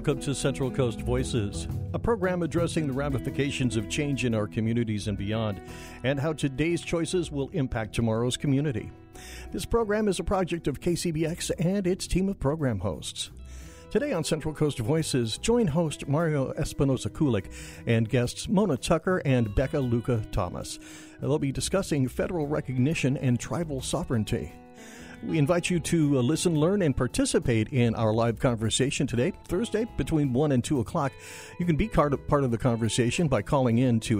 Welcome to Central Coast Voices, a program addressing the ramifications of change in our communities and beyond, and how today's choices will impact tomorrow's community. This program is a project of KCBX and its team of program hosts. Today on Central Coast Voices, join host Mario Espinosa-Kulik and guests Mona Tucker and Becca Luca Thomas. They'll be discussing federal recognition and tribal sovereignty. We invite you to listen, learn, and participate in our live conversation today, Thursday, between 1 and 2 o'clock. You can be part of the conversation by calling in to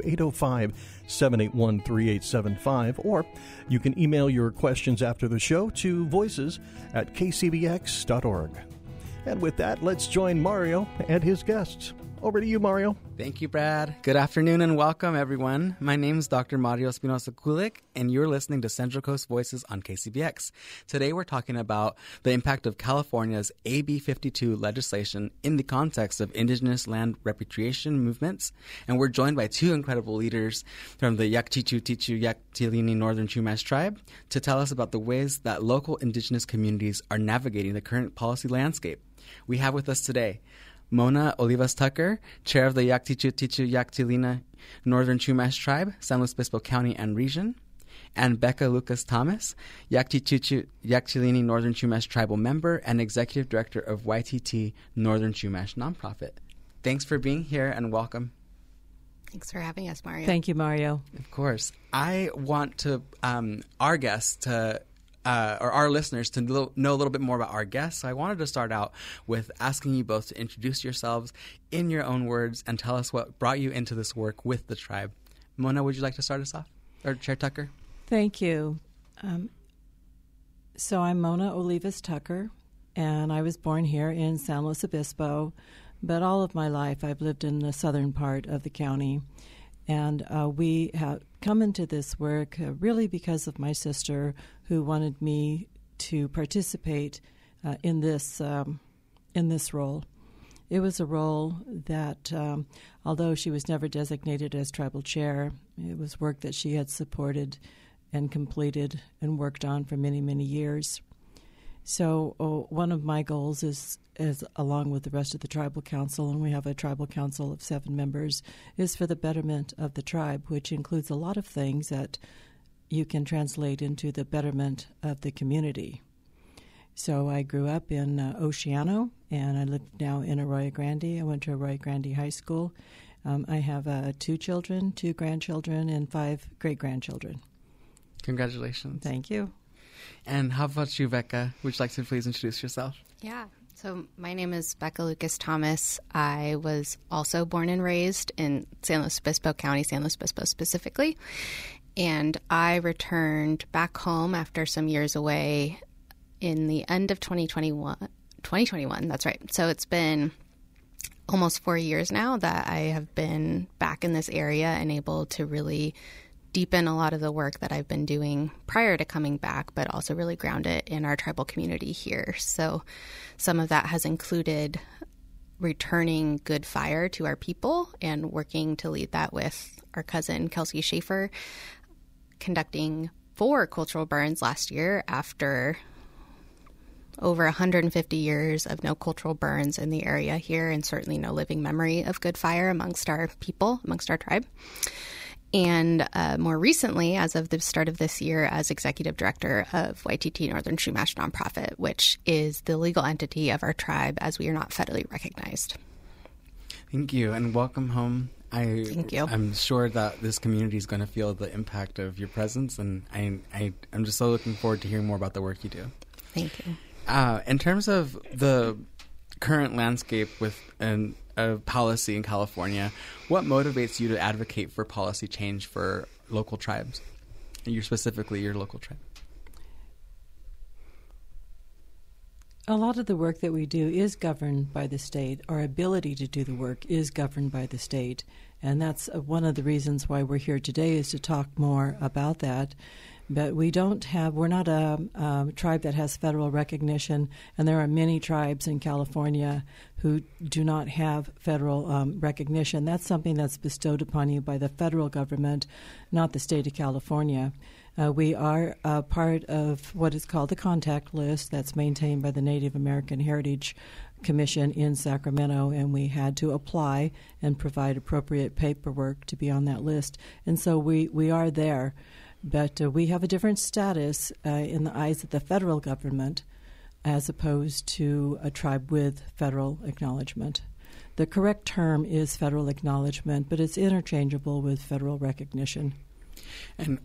805-781-3875, or you can email your questions after the show to voices@kcbx.org. And with that, let's join Mario and his guests. Over to you, Mario. Thank you, Brad. Good afternoon and welcome, everyone. My name is Dr. Mario Espinosa-Kulik, and you're listening to Central Coast Voices on KCBX. Today, we're talking about the impact of California's AB 52 legislation in the context of indigenous land repatriation movements. And we're joined by two incredible leaders from the Yakchichu-Tichu-Yaktilini Northern Chumash tribe to tell us about the ways that local indigenous communities are navigating the current policy landscape. We have with us today Mona Olivas Tucker, chair of the Yakchichu-Tichu-Yaktilini Northern Chumash tribe, San Luis Obispo County and region, and Becca Lucas Thomas, Yakchichu-Yaktilini Northern Chumash tribal member and executive director of YTT Northern Chumash nonprofit. Thanks for being here and welcome. Thanks for having us, Mario. Thank you, Mario. Of course. I want to our guests to or our listeners to know a little bit more about our guests. So I wanted to start out with asking you both to introduce yourselves in your own words and tell us what brought you into this work with the tribe. Mona, would you like to start us off? Or Chair Tucker? Thank you. So I'm Mona Olivas Tucker, and I was born here in San Luis Obispo, but all of my life I've lived in the southern part of the county. And we have come into this work really because of my sister, who wanted me to participate in this role. It was a role that, although she was never designated as tribal chair, it was work that she had supported and completed and worked on for many, many years. So one of my goals is along with the rest of the tribal council, and we have a tribal council of 7 members, is for the betterment of the tribe, which includes a lot of things that you can translate into the betterment of the community. So I grew up in Oceano, and I live now in Arroyo Grande. I went to Arroyo Grande High School. I have 2 children, 2 grandchildren, and 5 great-grandchildren. Congratulations. Thank you. And how about you, Becca? Would you like to please introduce yourself? Yeah. So my name is Becca Lucas Thomas. I was also born and raised in San Luis Obispo County, San Luis Obispo specifically. And I returned back home after some years away in the end of 2021. That's right. So it's been almost 4 years now that I have been back in this area and able to really deepen a lot of the work that I've been doing prior to coming back, but also really ground it in our tribal community here. So some of that has included returning good fire to our people and working to lead that with our cousin Kelsey Schaefer, conducting 4 cultural burns last year after over 150 years of no cultural burns in the area here, and certainly no living memory of good fire amongst our people, amongst our tribe. And more recently, as of the start of this year, as executive director of YTT Northern Chumash nonprofit, which is the legal entity of our tribe as we are not federally recognized. Thank you, and welcome home. Thank you. I'm sure that this community is going to feel the impact of your presence, and I'm just so looking forward to hearing more about the work you do. Thank you. In terms of the current landscape with policy in California, what motivates you to advocate for policy change for local tribes? Specifically your local tribe. A lot of the work that we do is governed by the state. Our ability to do the work is governed by the state. And that's one of the reasons why we're here today, is to talk more about that. But we're not a tribe that has federal recognition, and there are many tribes in California who do not have federal recognition. That's something that's bestowed upon you by the federal government, not the state of California. We are part of what is called the contact list that's maintained by the Native American Heritage commission in Sacramento, and we had to apply and provide appropriate paperwork to be on that list. And so we are there. But we have a different status in the eyes of the federal government as opposed to a tribe with federal acknowledgement. The correct term is federal acknowledgement, but it's interchangeable with federal recognition. And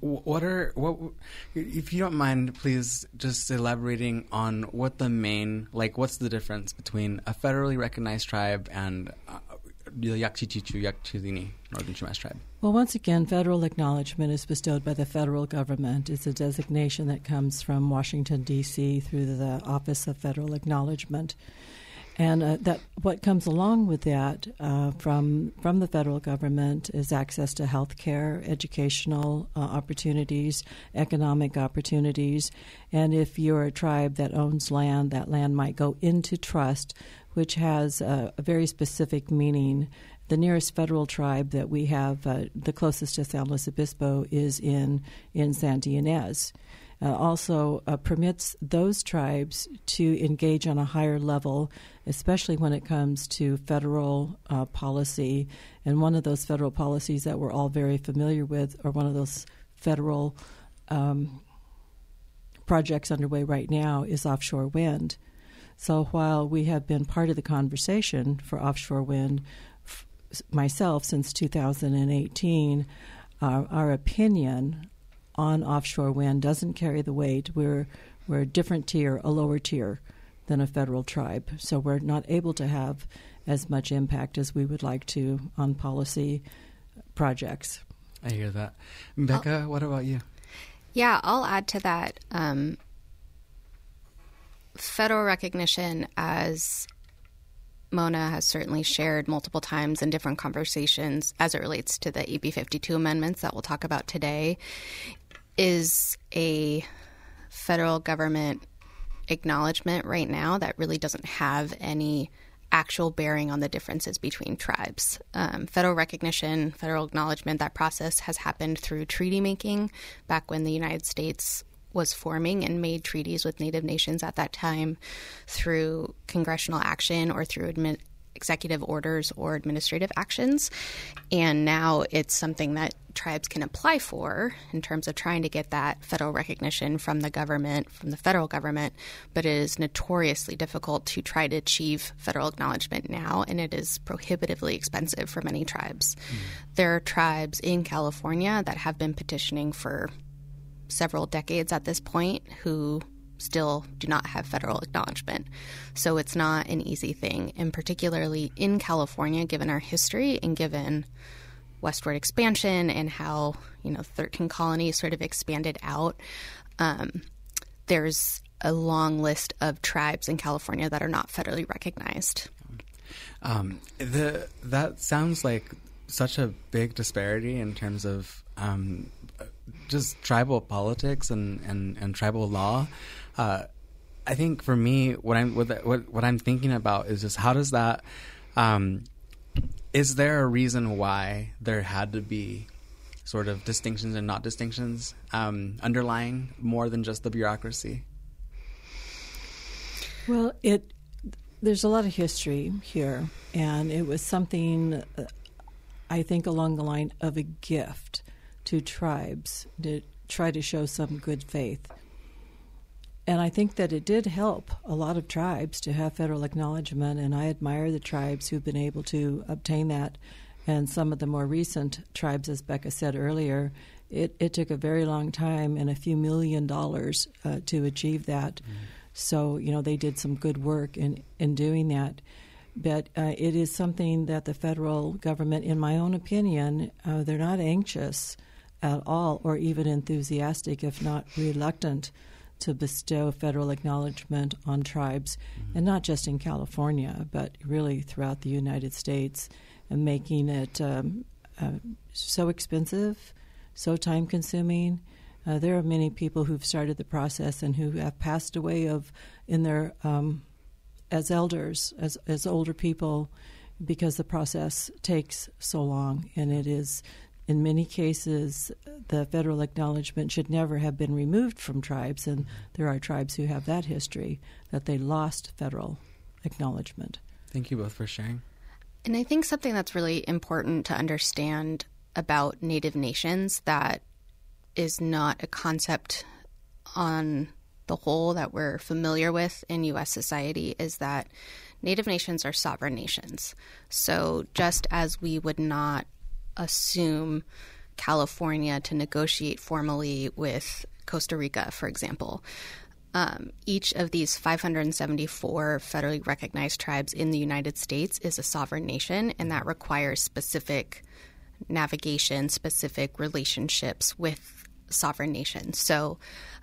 if you don't mind, please just elaborating on what what's the difference between a federally recognized tribe and the Yakchichichu Yakchilini Northern Chumash tribe? Well, once again, federal acknowledgement is bestowed by the federal government. It's a designation that comes from Washington, D.C. through the Office of Federal Acknowledgement. And that what comes along with that from the federal government is access to health care, educational opportunities, economic opportunities. And if you're a tribe that owns land, that land might go into trust, which has a very specific meaning. The nearest federal tribe that we have, the closest to San Luis Obispo, is in Santa Ynez. Also permits those tribes to engage on a higher level, especially when it comes to federal policy. And one of those federal policies that we're all very familiar with, or one of those federal projects underway right now, is offshore wind. So while we have been part of the conversation for offshore wind, myself since 2018, our opinion on offshore wind doesn't carry the weight. We're a different tier, a lower tier than a federal tribe. So we're not able to have as much impact as we would like to on policy projects. I hear that. Becca, what about you? Yeah, I'll add to that. Federal recognition, as Mona has certainly shared multiple times in different conversations as it relates to the AB 52 amendments that we'll talk about today, is a federal government acknowledgement right now that really doesn't have any actual bearing on the differences between tribes. Federal recognition, federal acknowledgement, that process has happened through treaty making back when the United States was forming and made treaties with Native nations at that time, through congressional action or through executive orders or administrative actions. And now it's something that tribes can apply for in terms of trying to get that federal recognition from the government, from the federal government, but it is notoriously difficult to try to achieve federal acknowledgement now, and it is prohibitively expensive for many tribes. There are tribes in California that have been petitioning for several decades at this point who still do not have federal acknowledgement. So it's not an easy thing. And particularly in California, given our history and given westward expansion and how, 13 colonies sort of expanded out, there's a long list of tribes in California that are not federally recognized. That sounds like such a big disparity in terms of just tribal politics and tribal law. I think for me, what I'm thinking about is just how does that? Is there a reason why there had to be sort of distinctions and not distinctions underlying more than just the bureaucracy? Well, there's a lot of history here, and it was something I think along the line of a gift to tribes to try to show some good faith. And I think that it did help a lot of tribes to have federal acknowledgement, and I admire the tribes who've been able to obtain that. And some of the more recent tribes, as Becca said earlier, it took a very long time and a few $1 million to achieve that. So, they did some good work in doing that. But it is something that the federal government, in my own opinion, they're not anxious at all, or even enthusiastic, if not reluctant, to bestow federal acknowledgement on tribes, and not just in California, but really throughout the United States, and making it so expensive, so time-consuming. There are many people who've started the process and who have passed away in their as elders, as older people, because the process takes so long, and it is. In many cases, the federal acknowledgement should never have been removed from tribes, and there are tribes who have that history, that they lost federal acknowledgement. Thank you both for sharing. And I think something that's really important to understand about Native nations that is not a concept on the whole that we're familiar with in U.S. society is that Native nations are sovereign nations. So just as we would not assume California to negotiate formally with Costa Rica, for example, each of these 574 federally recognized tribes in the United States is a sovereign nation, and that requires specific navigation, specific relationships with sovereign nations. So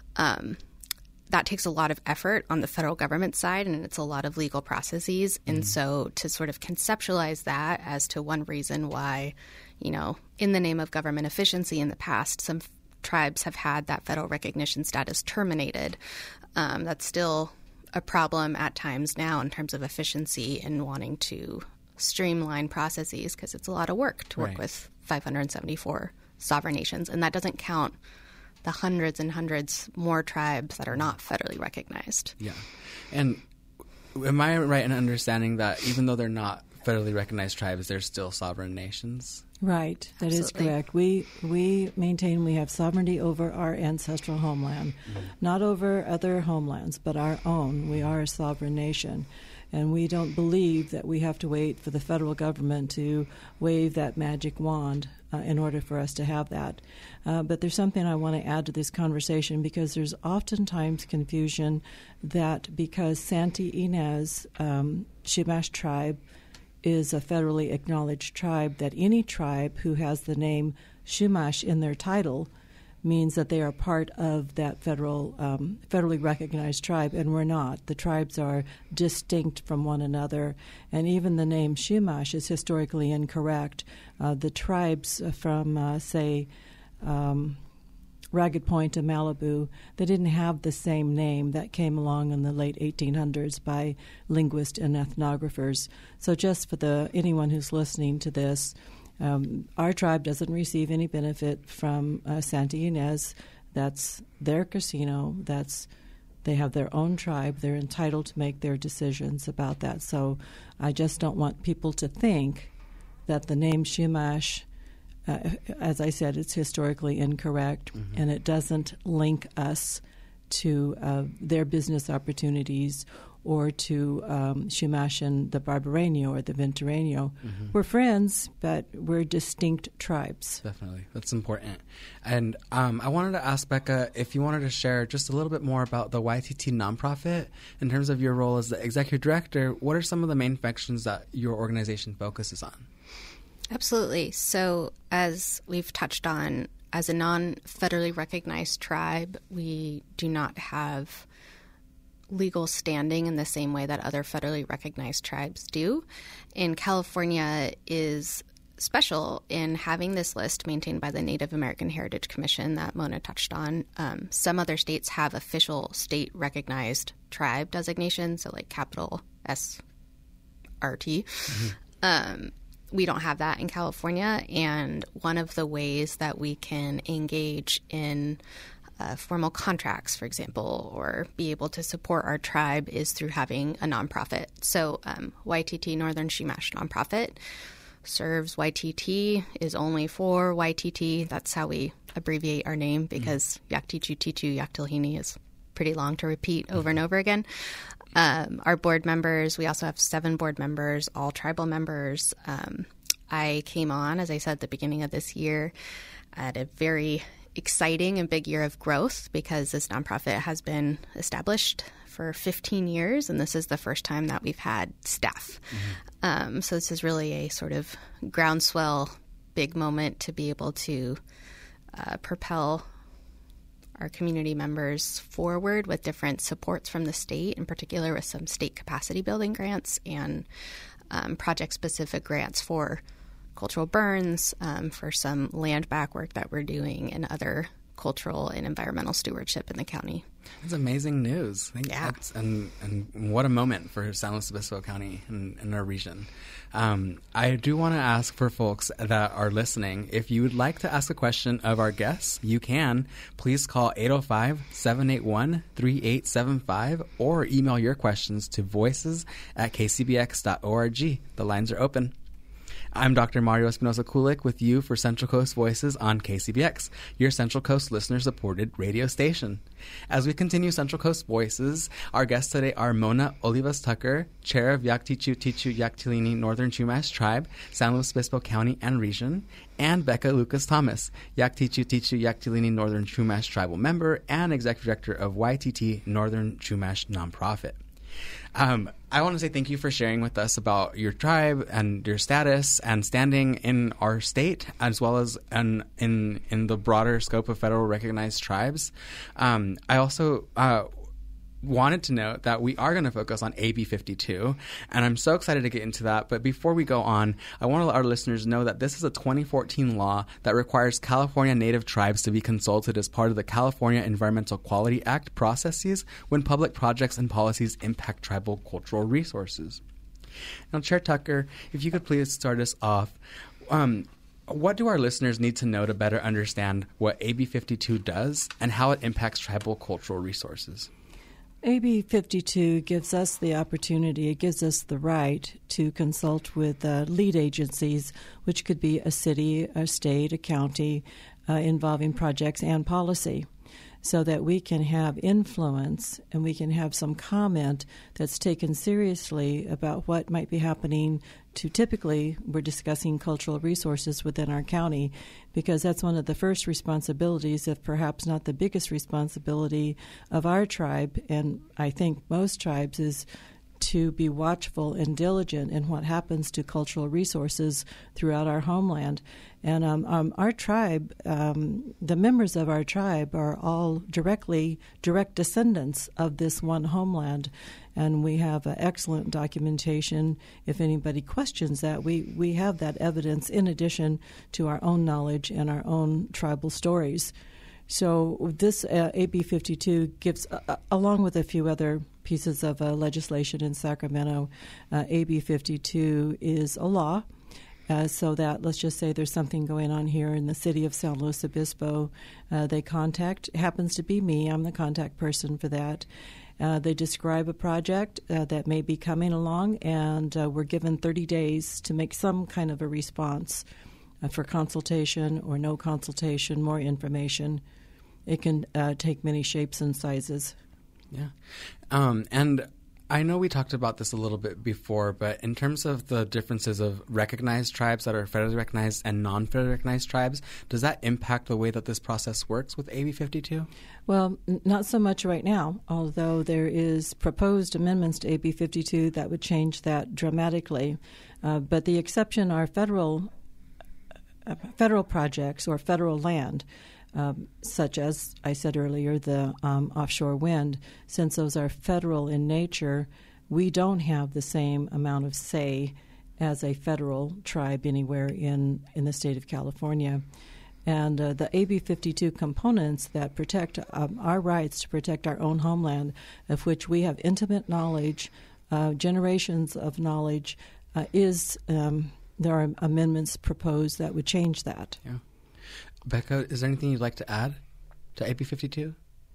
that takes a lot of effort on the federal government side, and it's a lot of legal processes. And so to sort of conceptualize that as to one reason why, in the name of government efficiency in the past, some tribes have had that federal recognition status terminated. That's still a problem at times now in terms of efficiency and wanting to streamline processes because it's a lot of work to work with 574 sovereign nations. And that doesn't count the hundreds and hundreds more tribes that are not federally recognized. Yeah. And am I right in understanding that even though they're not federally recognized tribes, they're still sovereign nations? Right. That is correct. We maintain we have sovereignty over our ancestral homeland, not over other homelands, but our own. We are a sovereign nation. And we don't believe that we have to wait for the federal government to wave that magic wand in order for us to have that. But there's something I want to add to this conversation because there's oftentimes confusion that because Santa Ynez Chumash tribe is a federally acknowledged tribe, that any tribe who has the name Chumash in their title means that they are part of that federally recognized tribe, and we're not. The tribes are distinct from one another, and even the name Chumash is historically incorrect. The tribes from, say, Ragged Point to Malibu, they didn't have the same name. That came along in the late 1800s by linguists and ethnographers. So just for anyone who's listening to this, our tribe doesn't receive any benefit from Santa Ynez. That's their casino. They have their own tribe. They're entitled to make their decisions about that. So I just don't want people to think that the name Chumash, as I said, it's historically incorrect, and it doesn't link us to their business opportunities or to Chumash and the Barbareño or the Ventureño. We're friends, but we're distinct tribes. Definitely. That's important. And I wanted to ask Becca if you wanted to share just a little bit more about the YTT nonprofit. In terms of your role as the executive director, what are some of the main functions that your organization focuses on? Absolutely. So as we've touched on, as a non-federally recognized tribe, we do not have legal standing in the same way that other federally recognized tribes do. And California is special in having this list maintained by the Native American Heritage Commission that Mona touched on. Some other states have official state recognized tribe designations, so like capital SRT. We don't have that in California, and one of the ways that we can engage in formal contracts, for example, or be able to support our tribe is through having a nonprofit. So YTT, Northern Chumash Nonprofit, serves YTT, is only for YTT. That's how we abbreviate our name because Yaktichu Tichu Yaktilhini is pretty long to repeat over and over again. Our board members, we also have 7 board members, all tribal members. I came on, as I said, at the beginning of this year at a very exciting and big year of growth because this nonprofit has been established for 15 years, and this is the first time that we've had staff. So this is really a sort of groundswell, big moment to be able to propel our community members forward with different supports from the state, in particular with some state capacity building grants and project-specific grants for cultural burns, for some land back work that we're doing, and other cultural and environmental stewardship in the county. That's amazing news. Yeah. And what a moment for San Luis Obispo County and our region. I do want to ask for folks that are listening, if you would like to ask a question of our guests, you can. Please call 805-781-3875 or email your questions to voices@kcbx.org. The lines are open. I'm Dr. Mario Espinosa-Kulik with you for Central Coast Voices on KCBX, your Central Coast listener-supported radio station. As we continue Central Coast Voices, our guests today are Mona Olivas-Tucker, Chair of Yaktichu Tichu Yaktilini Northern Chumash Tribe, San Luis Obispo County and Region, and Becca Lucas-Thomas, Yaktichu Tichu Yaktilini Northern Chumash Tribal Member and Executive Director of YTT Northern Chumash Nonprofit. I want to say thank you for sharing with us about your tribe and your status and standing in our state, as well as in the broader scope of federal recognized tribes. I also wanted to note that we are going to focus on AB 52, and I'm so excited to get into that. But before we go on, I want to let our listeners know that this is a 2014 law that requires California Native tribes to be consulted as part of the California Environmental Quality Act processes when public projects and policies impact tribal cultural resources. Now, Chair Tucker, if you could please start us off. What do our listeners need to know to better understand what AB 52 does and how it impacts tribal cultural resources? AB 52 gives us the opportunity, it gives us the right to consult with lead agencies, which could be a city, a state, a county, involving projects and policy, so that we can have influence and we can have some comment that's taken seriously about what might be happening to, typically we're discussing cultural resources within our county, because that's one of the first responsibilities, if perhaps not the biggest responsibility of our tribe, and I think most tribes, is to be watchful and diligent in what happens to cultural resources throughout our homeland. And our tribe, the members of our tribe are all direct descendants of this one homeland. And we have excellent documentation. If anybody questions that, we have that evidence in addition to our own knowledge and our own tribal stories. So this AB 52 gives, along with a few other pieces of legislation in Sacramento, AB 52 is a law. So that, let's just say there's something going on here in the city of San Luis Obispo. They contact, happens to be me, I'm the contact person for that. They describe a project that may be coming along, and we're given 30 days to make some kind of a response for consultation or no consultation, more information. It can take many shapes and sizes. Yeah. And I know we talked about this a little bit before, but in terms of the differences of recognized tribes that are federally recognized and non-federally recognized tribes, does that impact the way that this process works with AB 52? Well, not so much right now, although there is proposed amendments to AB 52 that would change that dramatically. But the exception are federal projects or federal land. Such as I said earlier, the offshore wind. Since those are federal in nature, we don't have the same amount of say as a federal tribe anywhere in the state of California. And the AB 52 components that protect our rights to protect our own homeland, of which we have intimate knowledge, generations of knowledge, there are amendments proposed that would change that. Yeah. Becca, is there anything you'd like to add to AB 52?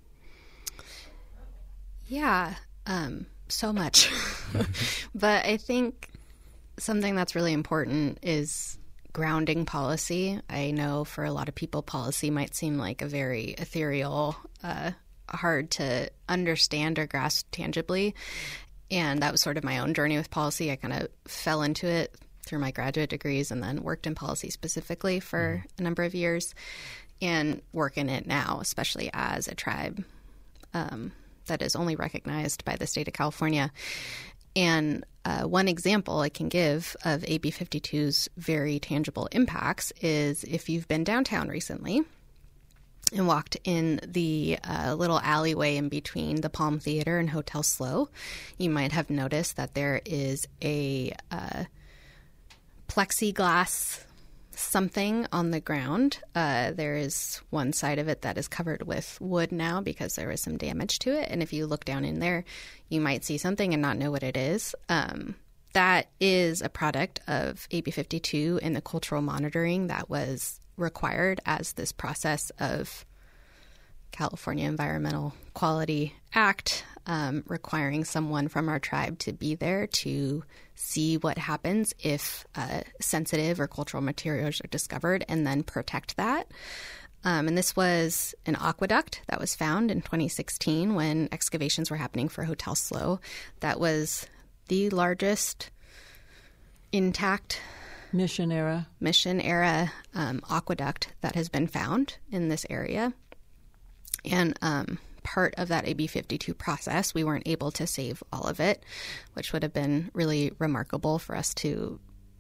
Yeah, so much. But I think something that's really important is grounding policy. I know for a lot of people, policy might seem like a very ethereal, hard to understand or grasp tangibly. And that was sort of my own journey with policy. I kind of fell into it through my graduate degrees and then worked in policy specifically for a number of years and work in it now, especially as a tribe that is only recognized by the state of California. And one example I can give of AB 52's very tangible impacts is if you've been downtown recently and walked in the little alleyway in between the Palm Theater and Hotel Slow, you might have noticed that there is a plexiglass something on the ground. There is one side of it that is covered with wood now because there was some damage to it. And if you look down in there, you might see something and not know what it is. That is a product of AB 52 and the cultural monitoring that was required as this process of California Environmental Quality Act, requiring someone from our tribe to be there to see what happens if sensitive or cultural materials are discovered and then protect that. And this was an aqueduct that was found in 2016 when excavations were happening for Hotel Slow. That was the largest intact Mission era aqueduct that has been found in this area. And part of that AB 52 process, we weren't able to save all of it, which would have been really remarkable for us to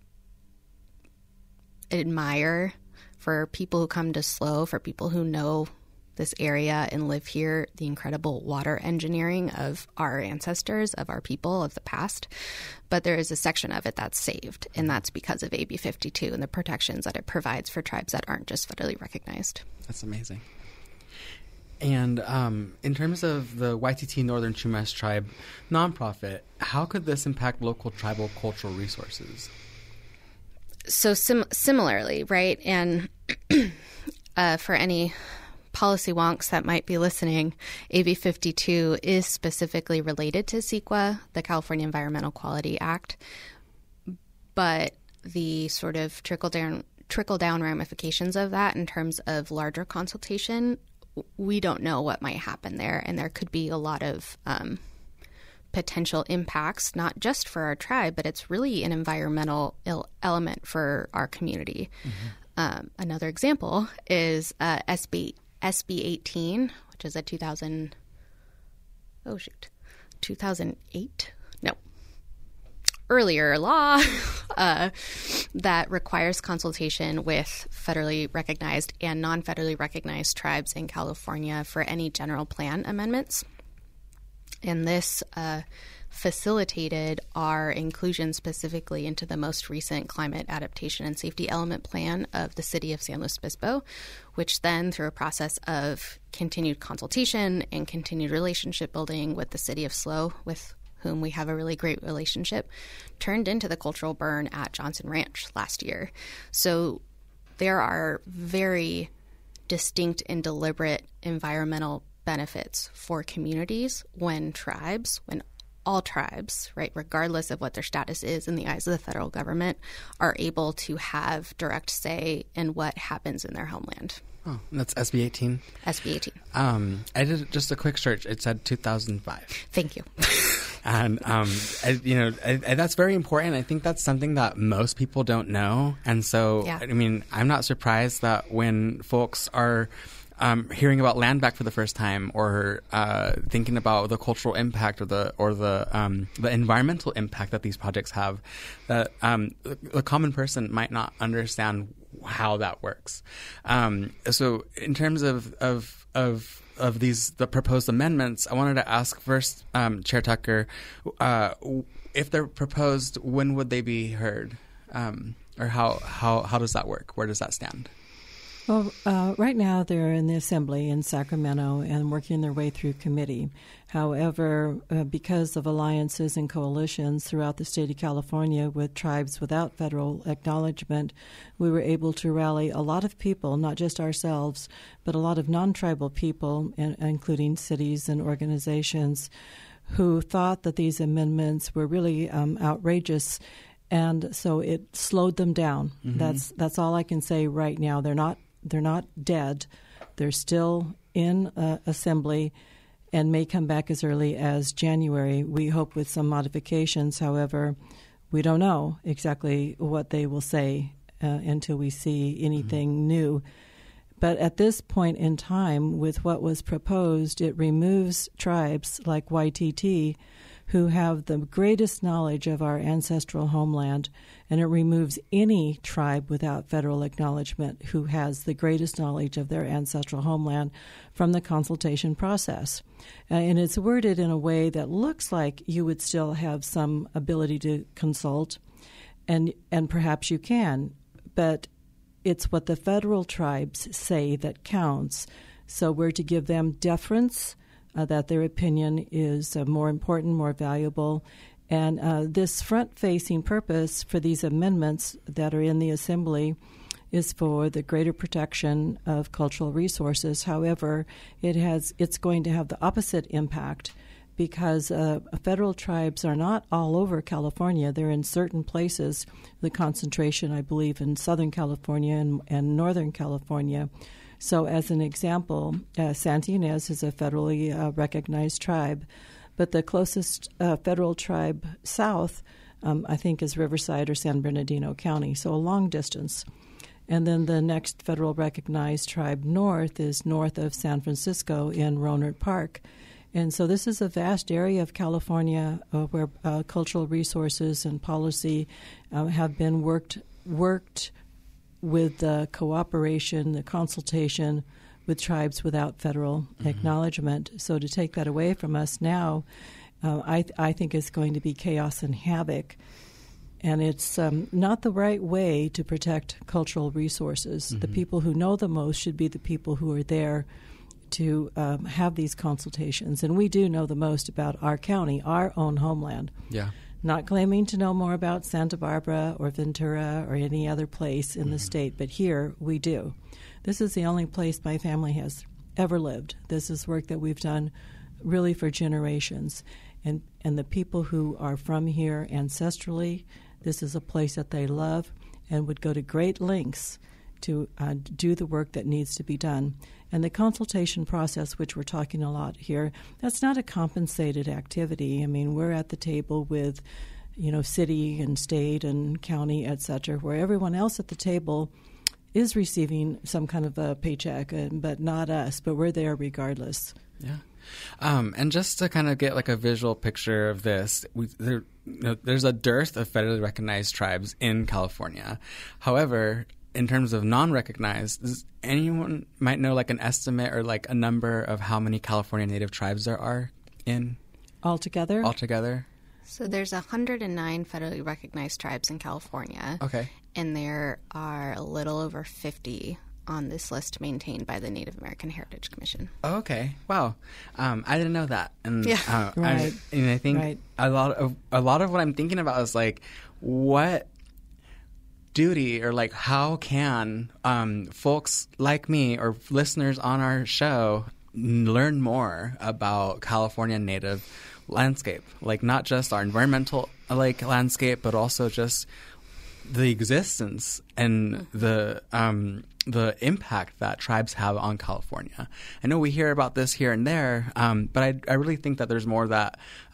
admire, for people who come to SLO, for people who know this area and live here, the incredible water engineering of our ancestors, of our people, of the past. But there is a section of it that's saved, and that's because of AB 52 and the protections that it provides for tribes that aren't just federally recognized. That's amazing. And in terms of the YTT Northern Chumash Tribe nonprofit, how could this impact local tribal cultural resources? So similarly, right? And for any policy wonks that might be listening, AB 52 is specifically related to CEQA, the California Environmental Quality Act, but the sort of trickle-down ramifications of that in terms of larger consultation, we don't know what might happen there, and there could be a lot of potential impacts, not just for our tribe, but it's really an environmental element for our community. Mm-hmm. Another example is SB 18, which is a 2008? No. Earlier law that requires consultation with federally recognized and non-federally recognized tribes in California for any general plan amendments. And this facilitated our inclusion specifically into the most recent climate adaptation and safety element plan of the city of San Luis Obispo, which then, through a process of continued consultation and continued relationship building with the city of SLO, with whom we have a really great relationship, turned into the cultural burn at Johnson Ranch last year. So there are very distinct and deliberate environmental benefits for communities when all tribes, right, regardless of what their status is in the eyes of the federal government, are able to have direct say in what happens in their homeland. Oh, that's SB 18? SB 18. I did just a quick search. It said 2005. Thank you. And, that's very important. I think that's something that most people don't know. And so, yeah. I mean, I'm not surprised that when folks are hearing about land back for the first time, or thinking about the cultural impact or the environmental impact that these projects have, that the common person might not understand how that works. So in terms of the proposed amendments, I wanted to ask first, Chair Tucker, if they're proposed, when would they be heard, or how does that work? Where does that stand? Well, right now they're in the Assembly in Sacramento and working their way through committee. However, because of alliances and coalitions throughout the state of California with tribes without federal acknowledgement, we were able to rally a lot of people, not just ourselves, but a lot of non-tribal people, including cities and organizations, who thought that these amendments were really outrageous. And so it slowed them down. Mm-hmm. That's all I can say right now. They're not dead. They're still in assembly and may come back as early as January. We hope with some modifications. However, we don't know exactly what they will say until we see anything new. But at this point in time, with what was proposed, it removes tribes like YTT who have the greatest knowledge of our ancestral homeland, and it removes any tribe without federal acknowledgement who has the greatest knowledge of their ancestral homeland from the consultation process. And it's worded in a way that looks like you would still have some ability to consult, and perhaps you can, but it's what the federal tribes say that counts. So we're to give them deference, that their opinion is more important, more valuable. And this front-facing purpose for these amendments that are in the Assembly is for the greater protection of cultural resources. However, it's going to have the opposite impact because federal tribes are not all over California. They're in certain places, the concentration, I believe, in Southern California and Northern California. So as an example, Santa Ynez is a federally recognized tribe, but the closest federal tribe south, I think, is Riverside or San Bernardino County, so a long distance. And then the next federal recognized tribe north is north of San Francisco in Rohnert Park. And so this is a vast area of California where cultural resources and policy have been worked with the cooperation, the consultation with tribes without federal acknowledgement. So to take that away from us now, I think is going to be chaos and havoc. And it's not the right way to protect cultural resources. The people who know the most should be the people who are there to have these consultations. And we do know the most about our county, our own homeland. Yeah. Not claiming to know more about Santa Barbara or Ventura or any other place in the state, but here we do. This is the only place my family has ever lived. This is work that we've done really for generations. And the people who are from here ancestrally, this is a place that they love and would go to great lengths to do the work that needs to be done. And the consultation process, which we're talking a lot here, that's not a compensated activity. I mean, we're at the table with, city and state and county, et cetera, where everyone else at the table is receiving some kind of a paycheck, but not us. But we're there regardless. Yeah. And just to kind of get like a visual picture of this, there's a dearth of federally recognized tribes in California. However, in terms of non-recognized, does anyone might know like an estimate or like a number of how many California Native tribes there are in altogether? So there's 109 federally recognized tribes in California. Okay. And there are a little over 50 on this list maintained by the Native American Heritage Commission. Oh, okay. Wow. I didn't know that. And yeah. Right. I think right. a lot of what I'm thinking about is like what duty or like how can folks like me or listeners on our show learn more about California Native landscape, like not just our environmental like landscape, but also just the existence and the impact that tribes have on California. I know we hear about this here and there, but I really think that there's more that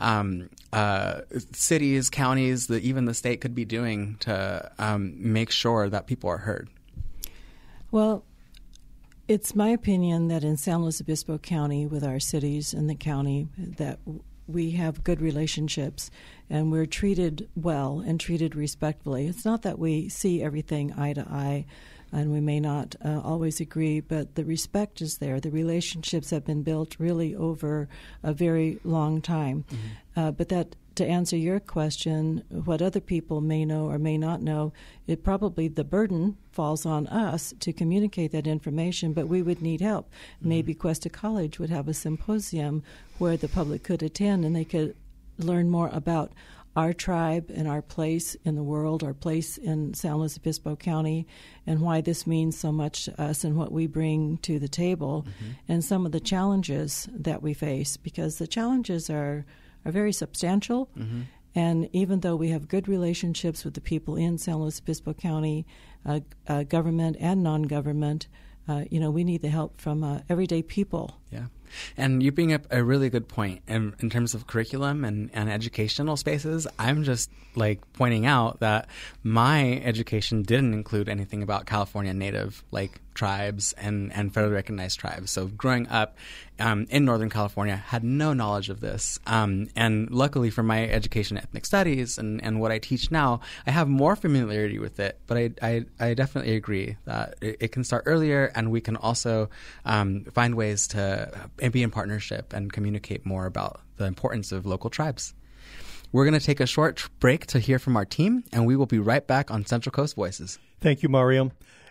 cities, counties, even the state could be doing to make sure that people are heard. Well, it's my opinion that in San Luis Obispo County, with our cities and the county, that we have good relationships and we're treated well and treated respectfully. It's not that we see everything eye to eye and we may not always agree, but the respect is there. The relationships have been built really over a very long time. But that, to answer your question, what other people may know or may not know, it probably the burden falls on us to communicate that information, but we would need help. Maybe Cuesta College would have a symposium where the public could attend and they could learn more about our tribe and our place in the world, our place in San Luis Obispo County, and why this means so much to us and what we bring to the table, and some of the challenges that we face, because the challenges are very substantial. And even though we have good relationships with the people in San Luis Obispo County, government and non-government, we need the help from everyday people. Yeah. And you bring up a really good point in terms of curriculum and educational spaces. I'm just like pointing out that my education didn't include anything about California Native like tribes and federally recognized tribes. So growing up in Northern California, had no knowledge of this. And luckily for my education in ethnic studies and what I teach now, I have more familiarity with it. But I definitely agree that it can start earlier, and we can also find ways to be in partnership and communicate more about the importance of local tribes. We're going to take a short break to hear from our team, and we will be right back on Central Coast Voices. Thank you, Mariam.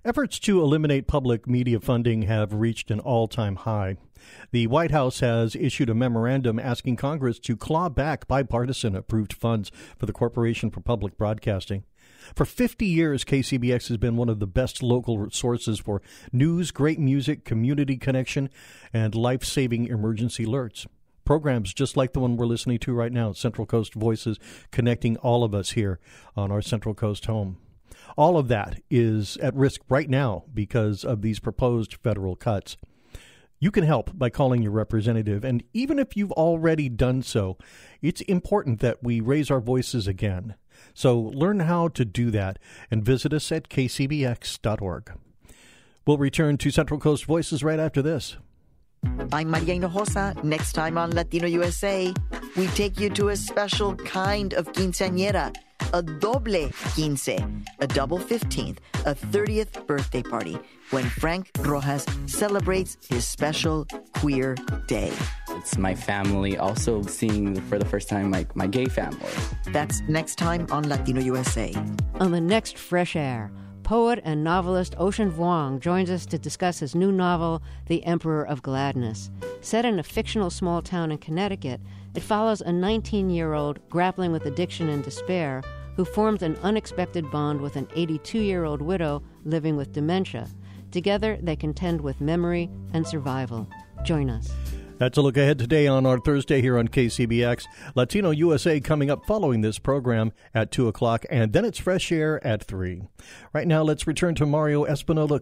Efforts to eliminate public media funding have reached an all-time high. The White House has issued a memorandum asking Congress to claw back bipartisan-approved funds for the Corporation for Public Broadcasting. For 50 years, KCBX has been one of the best local sources for news, great music, community connection, and life-saving emergency alerts. Programs just like the one we're listening to right now, Central Coast Voices, connecting all of us here on our Central Coast home. All of that is at risk right now because of these proposed federal cuts. You can help by calling your representative, and even if you've already done so, it's important that we raise our voices again. So learn how to do that and visit us at kcbx.org. We'll return to Central Coast Voices right after this. I'm Maria Hinojosa. Next time on Latino USA, we take you to a special kind of quinceañera, a doble quince, a double 15th, a 30th birthday party, when Frank Rojas celebrates his special queer day. It's my family also seeing for the first time my gay family. That's next time on Latino USA. On the next Fresh Air, poet and novelist Ocean Vuong joins us to discuss his new novel, The Emperor of Gladness. Set in a fictional small town in Connecticut, it follows a 19-year-old grappling with addiction and despair who forms an unexpected bond with an 82-year-old widow living with dementia. Together, they contend with memory and survival. Join us. That's a look ahead today on our Thursday here on KCBX. Latino USA coming up following this program at 2 o'clock, and then it's Fresh Air at 3. Right now, let's return to Mario Espinoza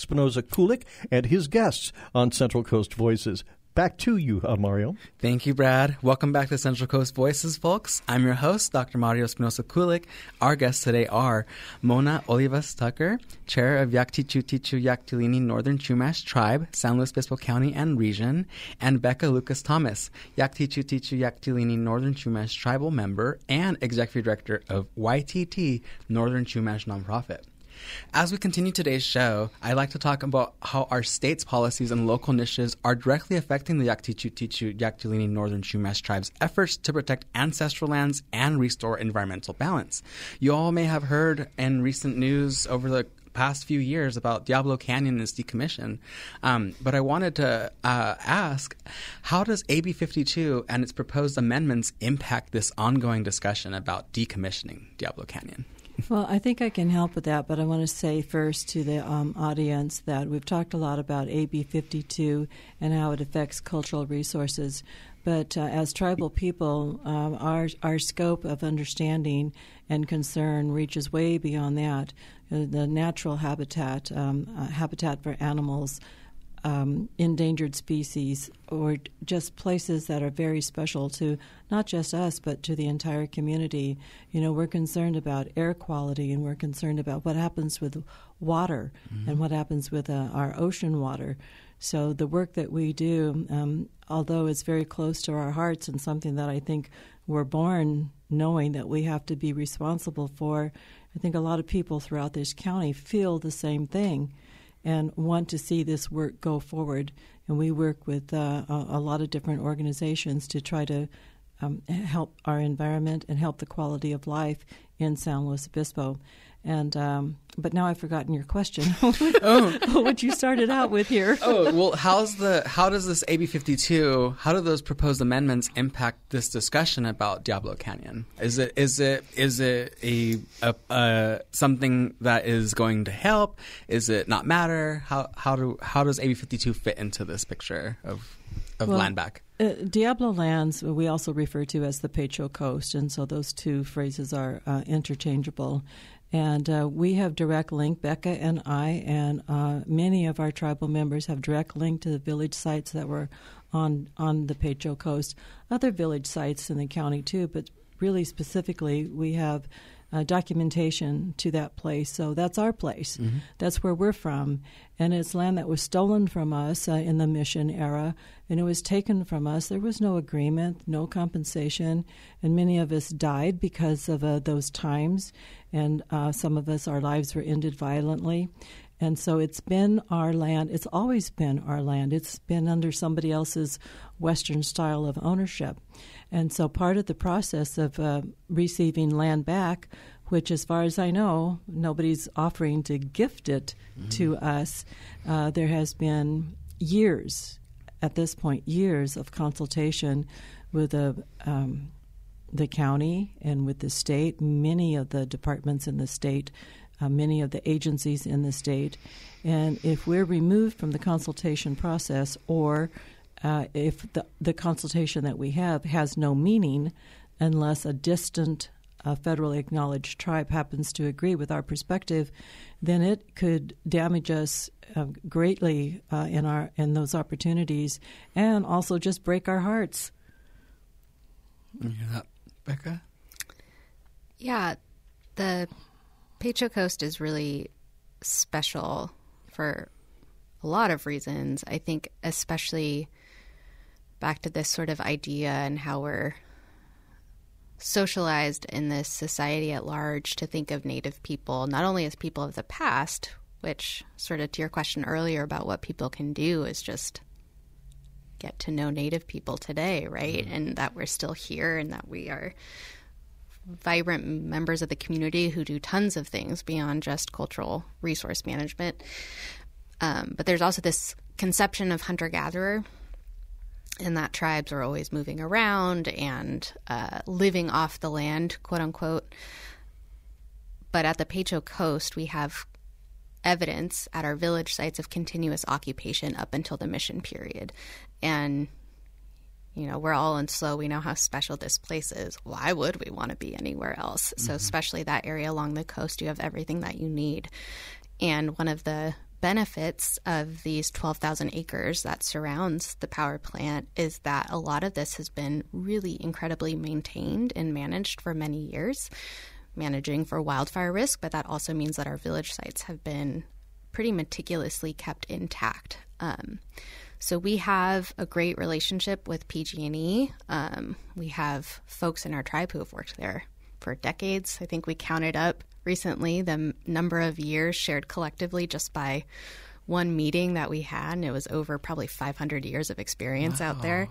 Kulik and his guests on Central Coast Voices. Back to you, Mario. Thank you, Brad. Welcome back to Central Coast Voices, folks. I'm your host, Dr. Mario Espinoza Kulik. Our guests today are Mona Olivas Tucker, Chair of Yaktichu Tichu Yaktilini Northern Chumash Tribe, San Luis Obispo County and Region, and Becca Lucas Thomas, Yaktichu Tichu Yaktilini Northern Chumash Tribal Member and Executive Director of YTT Northern Chumash Nonprofit. As we continue today's show, I'd like to talk about how our state's policies and local initiatives are directly affecting the Yaktichu Tichu Yaktilini Northern Chumash Tribe's efforts to protect ancestral lands and restore environmental balance. You all may have heard in recent news over the past few years about Diablo Canyon and its decommission. But I wanted to ask, how does AB 52 and its proposed amendments impact this ongoing discussion about decommissioning Diablo Canyon? Well, I think I can help with that, but I want to say first to the audience that we've talked a lot about AB 52 and how it affects cultural resources. But as tribal people, our scope of understanding and concern reaches way beyond that. The natural habitat, habitat for animals, endangered species, or just places that are very special to not just us, but to the entire community. You know, we're concerned about air quality, and we're concerned about what happens with water and what happens with our ocean water. So the work that we do, although it's very close to our hearts and something that I think we're born knowing that we have to be responsible for, I think a lot of people throughout this county feel the same thing and want to see this work go forward. And we work with a lot of different organizations to try to help our environment and help the quality of life in San Luis Obispo. And but now I've forgotten your question. What you started out with here. Well, how does this AB 52? How do those proposed amendments impact this discussion about Diablo Canyon? Is it a something that is going to help? Is it not matter? How does AB 52 fit into this picture of land back? Diablo lands we also refer to as the Pecho Coast, and so those two phrases are interchangeable. And we have direct link, Becca and I, and many of our tribal members have direct link to the village sites that were on the Pecho Coast, other village sites in the county too, but really specifically we have documentation to that place. So that's our place. Mm-hmm. That's where we're from. And it's land that was stolen from us in the mission era, and it was taken from us. There was no agreement, no compensation, and many of us died because of those times, and some of us, our lives were ended violently. And so it's been our land. It's always been our land. It's been under somebody else's Western style of ownership. And so part of the process of receiving land back which, as far as I know, nobody's offering to gift it to us. There has been years, at this point, years of consultation with the county and with the state, many of the departments in the state, many of the agencies in the state. And if we're removed from the consultation process, or if the consultation that we have has no meaning unless a distant federally acknowledged tribe happens to agree with our perspective, then it could damage us greatly in those opportunities, and also just break our hearts. You hear that, Becca? Yeah, the Pacho Coast is really special for a lot of reasons. I think especially back to this sort of idea and how we're socialized in this society at large to think of Native people not only as people of the past, which sort of to your question earlier about what people can do is just get to know Native people today, right? And that we're still here and that we are vibrant members of the community who do tons of things beyond just cultural resource management. But there's also this conception of hunter-gatherer, and that tribes are always moving around and living off the land, quote unquote. But at the Pacho Coast, we have evidence at our village sites of continuous occupation up until the mission period. And, you know, we're all in SLO. We know how special this place is. Why would we want to be anywhere else? So especially that area along the coast, you have everything that you need. And one of the benefits of these 12,000 acres that surrounds the power plant is that a lot of this has been really incredibly maintained and managed for many years, managing for wildfire risk, but that also means that our village sites have been pretty meticulously kept intact. So we have a great relationship with PG&E. We have folks in our tribe who have worked there for decades. I think we counted up recently the number of years shared collectively just by one meeting that we had, and it was over probably 500 years of experience out there.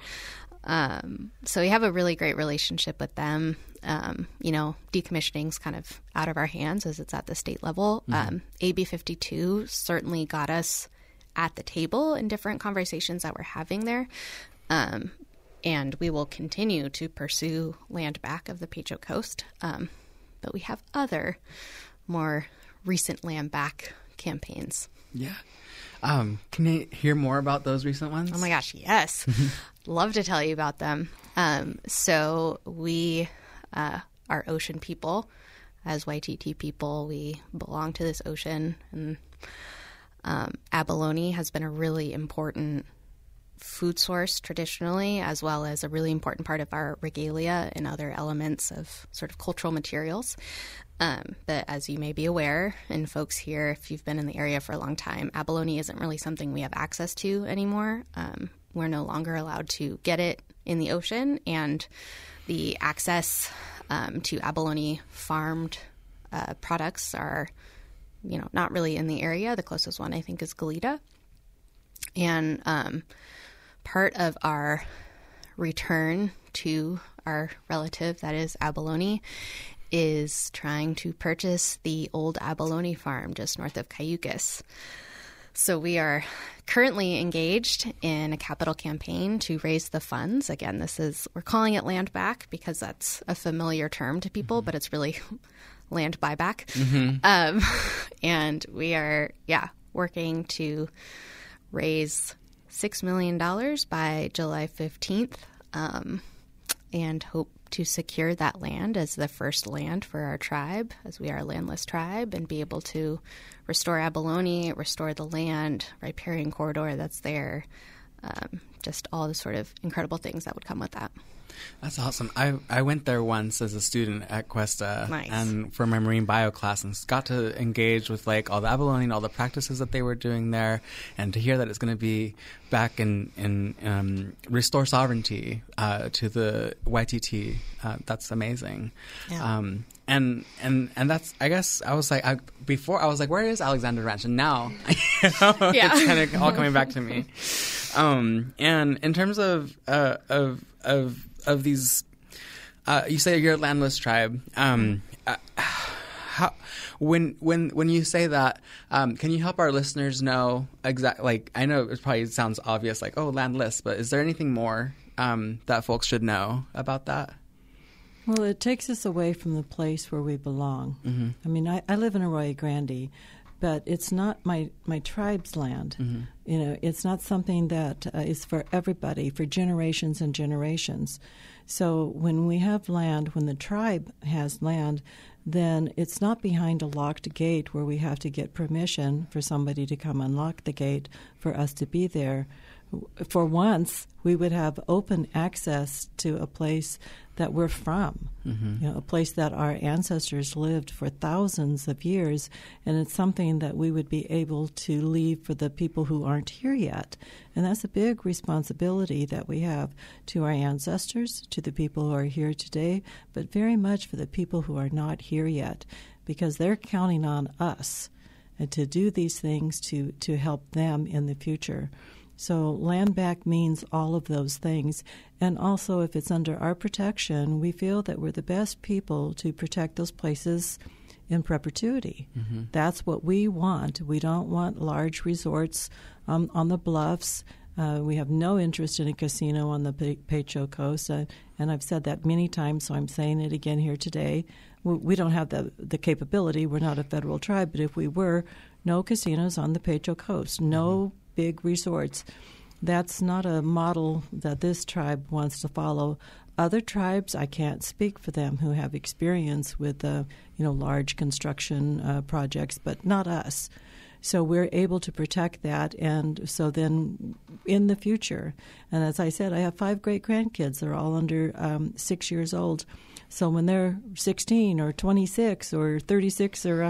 So we have a really great relationship with them. You know, decommissioning's kind of out of our hands as it's at the state level. AB 52 certainly got us at the table in different conversations that we're having there. And we will continue to pursue land back of the Pacho Coast. But we have other more recent land back campaigns. Yeah. Can you hear more about those recent ones? Oh my gosh, yes. Love to tell you about them. So we are ocean people. As Waititi people, we belong to this ocean. And abalone has been a really important food source traditionally, as well as a really important part of our regalia and other elements of sort of cultural materials. But as you may be aware, and folks here, if you've been in the area for a long time, abalone isn't really something we have access to anymore. We're no longer allowed to get it in the ocean, and the access to abalone farmed products are, you know, not really in the area. The closest one, I think, is Goleta. And part of our return to our relative, that is abalone, is trying to purchase the old abalone farm just north of Cayucas. So we are currently engaged in a capital campaign to raise the funds. Again, we're calling it land back because that's a familiar term to people, but it's really land buyback. And we are, working to raise $6 million by July 15th and hope to secure that land as the first land for our tribe, as we are a landless tribe, and be able to restore abalone, restore the land, riparian corridor that's there, just all the sort of incredible things that would come with that. That's awesome. I went there once as a student at Cuesta. Nice. And for my marine bio class, and got to engage with like all the abalone and all the practices that they were doing there, and to hear that it's going to be back in restore sovereignty to the YTT. That's amazing. Yeah. And that's, I guess I was like, before I was like, where is Alexander Ranch? And now, it's kind of all coming back to me. And in terms of these, you say you're a landless tribe. how when you say that, can you help our listeners know exactly? Like, I know it probably sounds obvious, like, oh, land lists, but is there anything more that folks should know about that? Well, it takes us away from the place where we belong. Mm-hmm. I mean, I live in Arroyo Grande, but it's not my tribe's land. Mm-hmm. You know, it's not something that is for everybody, for generations and generations. So when we have land, when the tribe has land, then it's not behind a locked gate where we have to get permission for somebody to come unlock the gate for us to be there. For once, we would have open access to a place that we're from, Mm-hmm. you know, a place that our ancestors lived for thousands of years, and it's something that we would be able to leave for the people who aren't here yet. And that's a big responsibility that we have to our ancestors, to the people who are here today, but very much for the people who are not here yet, because they're counting on us to do these things to help them in the future. So land back means all of those things. And also, if it's under our protection, we feel that we're the best people to protect those places in perpetuity. Mm-hmm. That's what we want. We don't want large resorts on the bluffs. We have no interest in a casino on the Pecho Coast. And I've said that many times, so I'm saying it again here today. We don't have the capability. We're not a federal tribe. But if we were, no casinos on the Pecho Coast, no big resorts. That's not a model that this tribe wants to follow. Other tribes, I can't speak for them, who have experience with large construction projects, but not us. So we're able to protect that, and so then in the future, and as I said, I have 5 great-grandkids. They're all under 6 years old. So when they're 16 or 26 or 36 or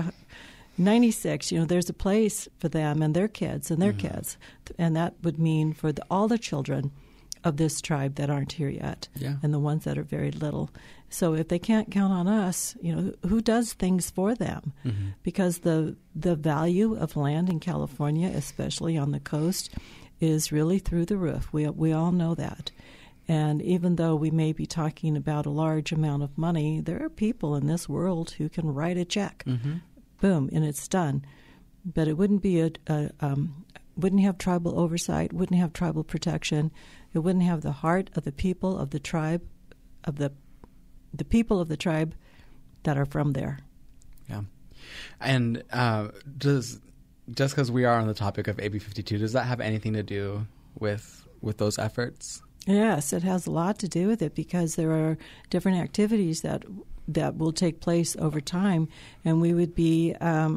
96, there's a place for them and their kids and their Mm-hmm. kids. And that would mean for all the children of this tribe that aren't here yet, Yeah. and the ones that are very little. So if they can't count on us, who does things for them? Mm-hmm. Because the value of land in California, especially on the coast, is really through the roof. We all know that. And even though we may be talking about a large amount of money, there are people in this world who can write a check. Mm-hmm. Boom, and it's done. But it wouldn't be wouldn't have tribal oversight, wouldn't have tribal protection. It wouldn't have the heart of the people of the tribe, of the people of the tribe that are from there. Yeah. And just because we are on the topic of AB 52, does that have anything to do with those efforts? Yes, it has a lot to do with it, because there are different activities that will take place over time, and we would be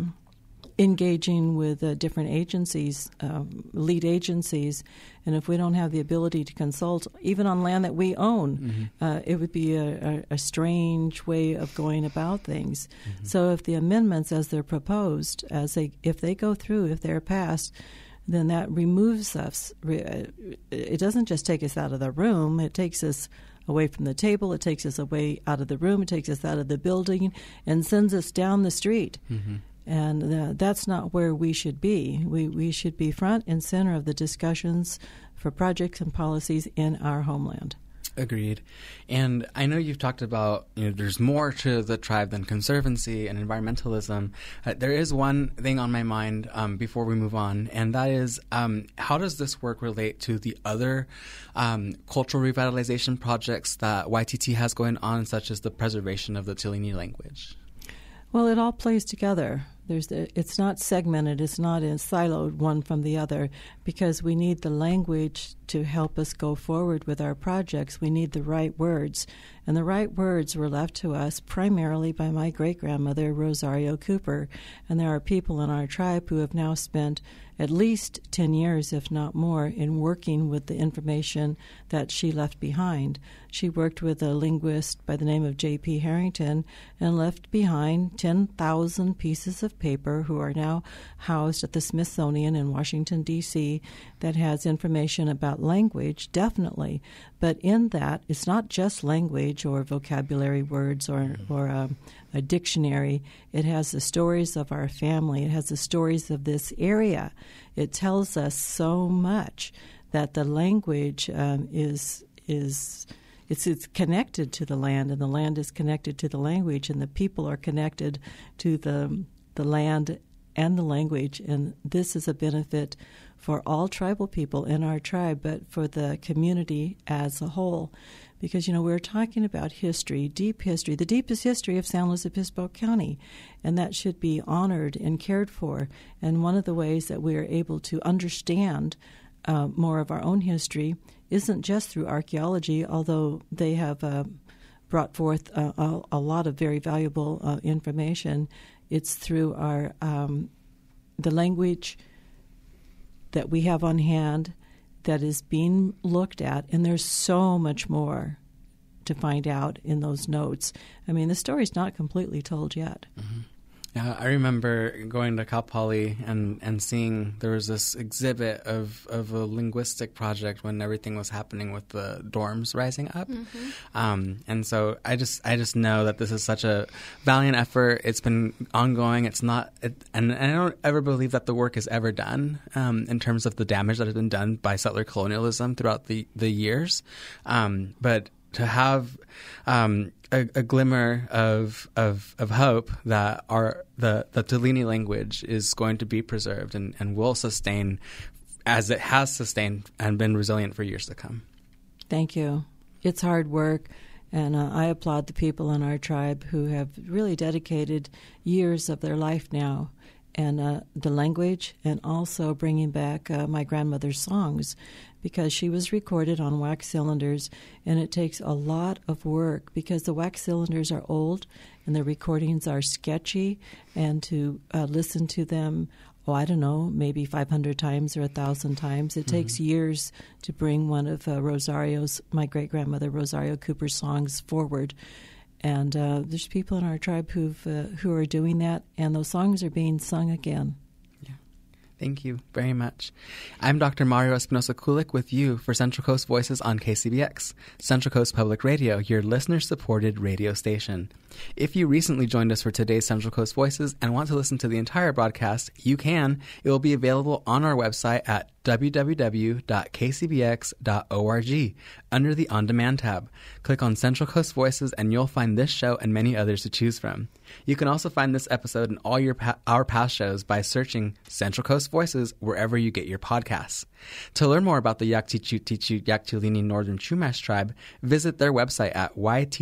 engaging with different agencies, lead agencies, and if we don't have the ability to consult, even on land that we own, Mm-hmm. it would be a strange way of going about things. Mm-hmm. So if the amendments, as they're proposed, if they go through, if they're passed, then that removes us. It doesn't just take us out of the room. It takes us away from the table. It takes us away out of the room. It takes us out of the building and sends us down the street. Mm-hmm. And that's not where we should be. We should be front and center of the discussions for projects and policies in our homeland. Agreed. And I know you've talked about, there's more to the tribe than conservancy and environmentalism. There is one thing on my mind before we move on, and that is how does this work relate to the other cultural revitalization projects that YTT has going on, such as the preservation of the Tsilini language? Well, it all plays together. It's not segmented. It's not siloed one from the other, because we need the language to help us go forward with our projects. We need the right words. And the right words were left to us primarily by my great-grandmother, Rosario Cooper. And there are people in our tribe who have now spent at least 10 years, if not more, in working with the information that she left behind. She worked with a linguist by the name of J.P. Harrington and left behind 10,000 pieces of paper who are now housed at the Smithsonian in Washington, D.C., that has information about language, definitely. But in that, it's not just language or vocabulary words or a dictionary. It has the stories of our family. It has the stories of this area. It tells us so much that the language is it's connected to the land, and the land is connected to the language, and the people are connected to the land and the language. And this is a benefit for all tribal people in our tribe, but for the community as a whole. Because, we're talking about history, deep history, the deepest history of San Luis Obispo County, and that should be honored and cared for. And one of the ways that we are able to understand more of our own history isn't just through archaeology, although they have brought forth a lot of very valuable information. It's through our the language that we have on hand that is being looked at, and there's so much more to find out in those notes. I mean, the story's not completely told yet. Mm-hmm. Yeah, I remember going to Cal Poly and seeing there was this exhibit of a linguistic project when everything was happening with the dorms rising up. Mm-hmm. And so I just know that this is such a valiant effort. It's been ongoing. And I don't ever believe that the work is ever done in terms of the damage that has been done by settler colonialism throughout the years. But to have a glimmer of hope that the Tolini language is going to be preserved and will sustain as it has sustained and been resilient for years to come. Thank you. It's hard work, and I applaud the people in our tribe who have really dedicated years of their life now, and the language, and also bringing back my grandmother's songs, because she was recorded on wax cylinders, and it takes a lot of work because the wax cylinders are old and the recordings are sketchy, and to listen to them, maybe 500 times or 1,000 times. It takes years to bring one of my great-grandmother Rosario Cooper's songs forward. And there's people in our tribe who are doing that, and those songs are being sung again. Yeah. Thank you very much. I'm Dr. Mario Espinosa Kulik with you for Central Coast Voices on KCBX, Central Coast Public Radio, your listener-supported radio station. If you recently joined us for today's Central Coast Voices and want to listen to the entire broadcast, you can. It will be available on our website at www.kcbx.org under the On Demand tab. Click on Central Coast Voices and you'll find this show and many others to choose from. You can also find this episode and all our past shows by searching Central Coast Voices wherever you get your podcasts. To learn more about the Yaktichu Yaktulini Northern Chumash Tribe, visit their website at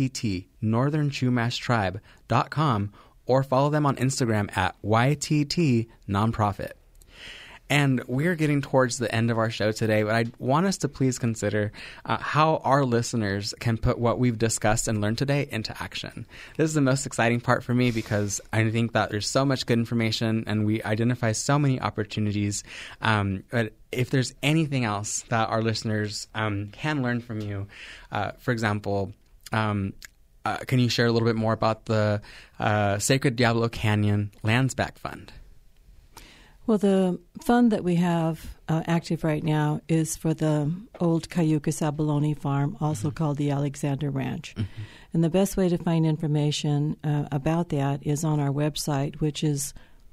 yttnorthernchumashtribe.com or follow them on Instagram at yttnonprofit. And we're getting towards the end of our show today, but I want us to please consider how our listeners can put what we've discussed and learned today into action. This is the most exciting part for me because I think that there's so much good information and we identify so many opportunities. But if there's anything else that our listeners can learn from you, for example, can you share a little bit more about the Sacred Diablo Canyon Lands Back Fund? Well, the fund that we have active right now is for the old Cayucas Abalone farm, also called the Alexander Ranch. Mm-hmm. And the best way to find information about that is on our website, which is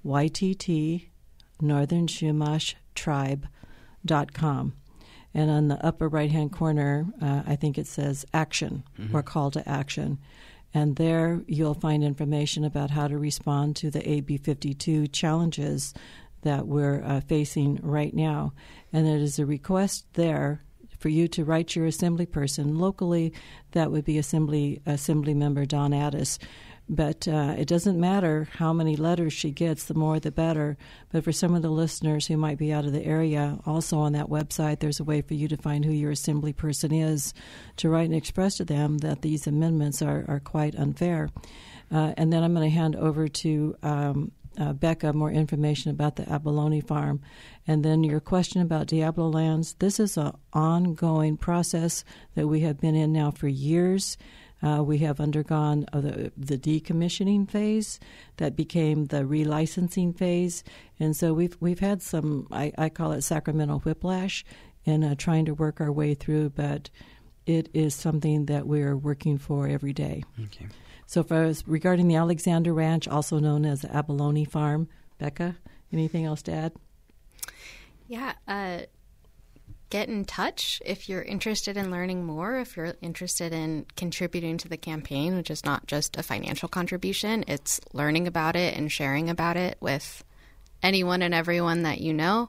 yttnorthernchumashtribe.com. And on the upper right-hand corner, I think it says action or call to action. And there you'll find information about how to respond to the AB 52 challenges that we're facing right now. And it is a request there for you to write your assembly person. Locally, that would be Assembly Member Don Addis. But it doesn't matter how many letters she gets, the more the better. But for some of the listeners who might be out of the area, also on that website, there's a way for you to find who your assembly person is, to write and express to them that these amendments are quite unfair. And then I'm going to hand over to Becca more information about the Abalone farm. And then your question about Diablo lands, this is an ongoing process that we have been in now for years. We have undergone the decommissioning phase that became the relicensing phase. And so we've had some, I call it Sacramento whiplash, in trying to work our way through, but it is something that we're working for every day. Okay. So regarding the Alexander Ranch, also known as the Abalone Farm, Becca, anything else to add? Yeah, get in touch if you're interested in learning more, if you're interested in contributing to the campaign, which is not just a financial contribution. It's learning about it and sharing about it with anyone and everyone that you know.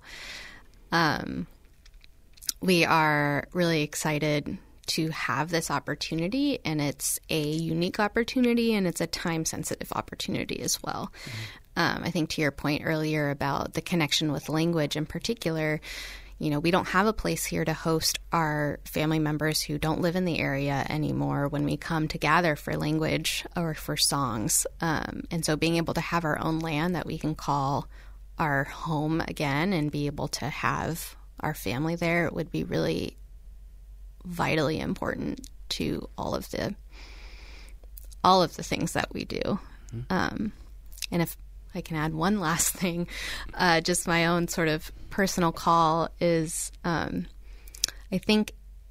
We are really excited to have this opportunity, and it's a unique opportunity, and it's a time-sensitive opportunity as well. I think to your point earlier about the connection with language in particular, we don't have a place here to host our family members who don't live in the area anymore when we come to gather for language or for songs. And so being able to have our own land that we can call our home again and be able to have our family there would be really vitally important to all of the things that we do. And if I can add one last thing, just my own sort of personal call is I think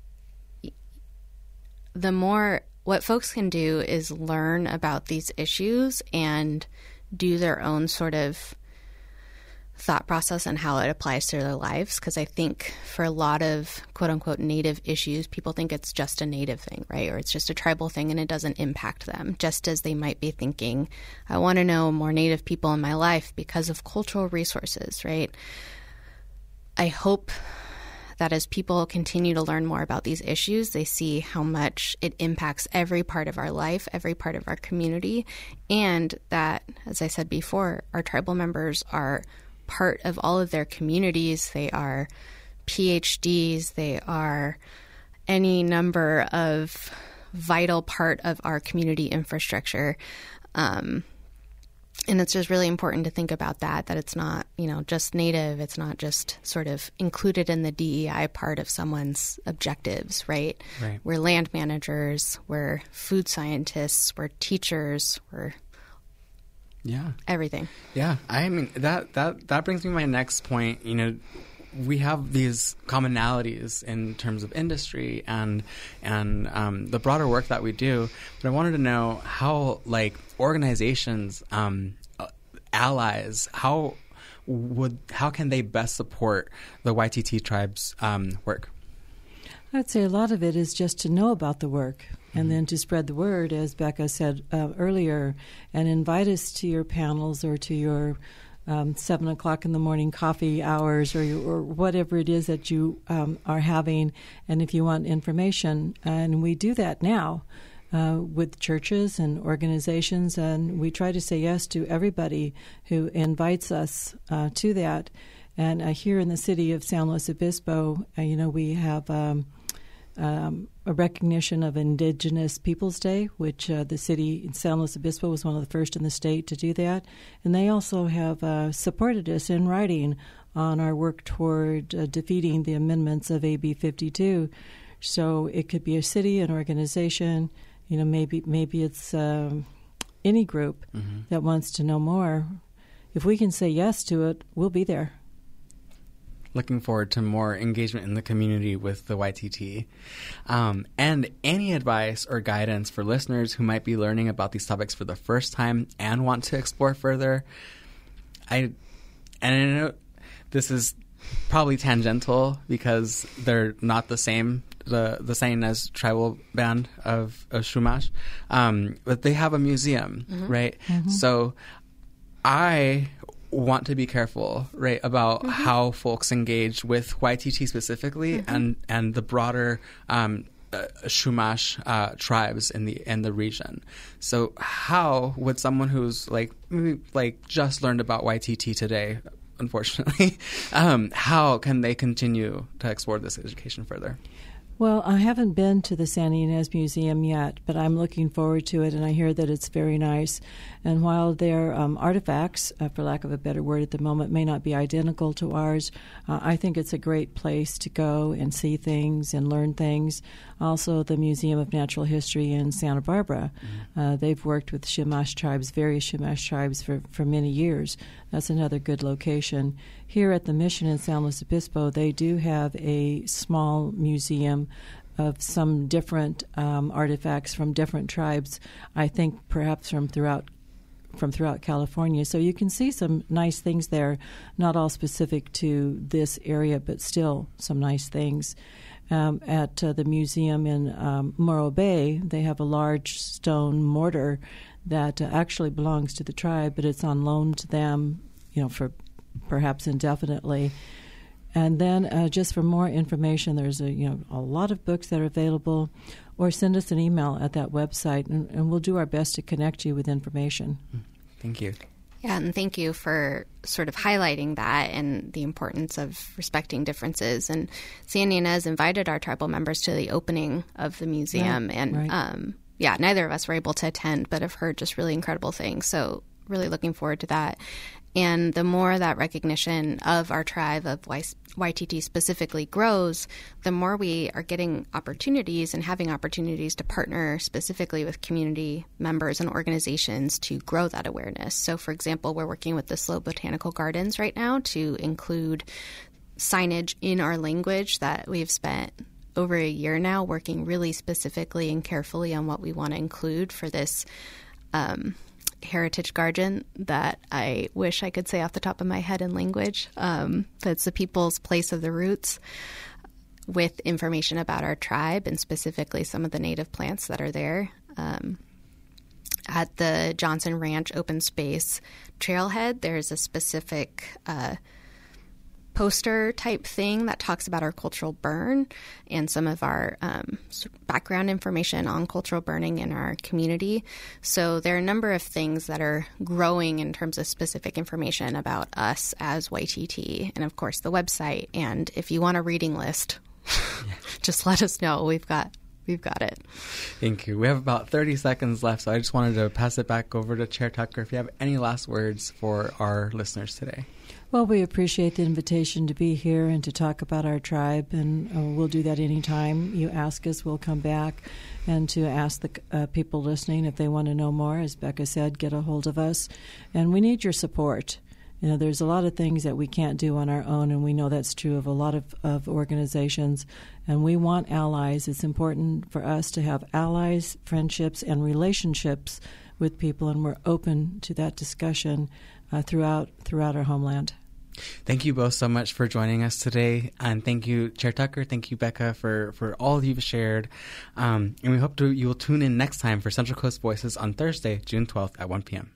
what folks can do is learn about these issues and do their own sort of thought process and how it applies to their lives. Because I think for a lot of quote unquote native issues, people think it's just a native thing, right? Or it's just a tribal thing and it doesn't impact them, just as they might be thinking, I want to know more native people in my life because of cultural resources, right? I hope that as people continue to learn more about these issues, they see how much it impacts every part of our life, every part of our community, and that, as I said before, our tribal members are part of all of their communities. They are PhDs. They are any number of vital part of our community infrastructure. And it's just really important to think about that it's not, just native. It's not just sort of included in the DEI part of someone's objectives, right? We're land managers. We're food scientists. We're teachers. We're everything. Yeah. I mean, that brings me to my next point. We have these commonalities in terms of industry and the broader work that we do. But I wanted to know how, organizations, allies, how can they best support the YTT tribe's work? I'd say a lot of it is just to know about the work and then to spread the word, as Becca said earlier, and invite us to your panels or to your 7 o'clock in the morning coffee hours or whatever it is that you are having. And if you want information, and we do that now with churches and organizations, and we try to say yes to everybody who invites us to that. And here in the city of San Luis Obispo, we have a recognition of Indigenous Peoples Day, which the city in San Luis Obispo was one of the first in the state to do that. And they also have supported us in writing on our work toward defeating the amendments of AB 52. So it could be a city, an organization, maybe it's any group that wants to know more. If we can say yes to it, we'll be there. Looking forward to more engagement in the community with the YTT. And any advice or guidance for listeners who might be learning about these topics for the first time and want to explore further. I know this is probably tangential because they're not the same, the same as tribal band of Chumash, but they have a museum, right? So I want to be careful, right, about how folks engage with YTT specifically and the broader Chumash tribes in the region. So how would someone who's maybe just learned about YTT today, unfortunately, how can they continue to explore this education further? Well, I haven't been to the Santa Ynez Museum yet, but I'm looking forward to it, and I hear that it's very nice. And while their artifacts, for lack of a better word at the moment, may not be identical to ours, I think it's a great place to go and see things and learn things. Also, the Museum of Natural History in Santa Barbara. They've worked with Chumash tribes, various Chumash tribes, for many years. That's another good location. Here at the Mission in San Luis Obispo, they do have a small museum of some different artifacts from different tribes, I think perhaps from throughout from throughout California. So you can see some nice things there, not all specific to this area, but still some nice things. At the museum in Morro Bay, they have a large stone mortar that actually belongs to the tribe, but it's on loan to them, for perhaps indefinitely. And then just for more information, there's a lot of books that are available, or send us an email at that website, and we'll do our best to connect you with information. Thank you. Yeah, and thank you for sort of highlighting that and the importance of respecting differences. And Sandy Inez invited our tribal members to the opening of the museum. Right, and right. Neither of us were able to attend, but have heard just really incredible things. So really looking forward to that. And the more that recognition of our tribe, of YTT specifically, grows, the more we are getting opportunities and having opportunities to partner specifically with community members and organizations to grow that awareness. So, for example, we're working with the SLO Botanical Gardens right now to include signage in our language that we've spent over a year now working really specifically and carefully on what we want to include for this heritage garden that I wish I could say off the top of my head in language. That's the People's Place of the Roots, with information about our tribe and specifically some of the native plants that are there. At the Johnson Ranch Open Space Trailhead, there's a specific poster type thing that talks about our cultural burn and some of our background information on cultural burning in our community. So there are a number of things that are growing in terms of specific information about us as YTT, and of course the website. And if you want a reading list, just let us know. We've got it. Thank you. We have about 30 seconds left, so I just wanted to pass it back over to Chair Tucker if you have any last words for our listeners today. Well, we appreciate the invitation to be here and to talk about our tribe, and we'll do that anytime you ask us. We'll come back, and to ask the people listening if they want to know more. As Becca said, get a hold of us, and we need your support. There's a lot of things that we can't do on our own, and we know that's true of a lot of organizations, and we want allies. It's important for us to have allies, friendships, and relationships with people, and we're open to that discussion throughout our homeland. Thank you both so much for joining us today, and thank you, Chair Tucker. Thank you, Becca, for all you've shared. And we hope you will tune in next time for Central Coast Voices on Thursday, June 12th at 1 p.m.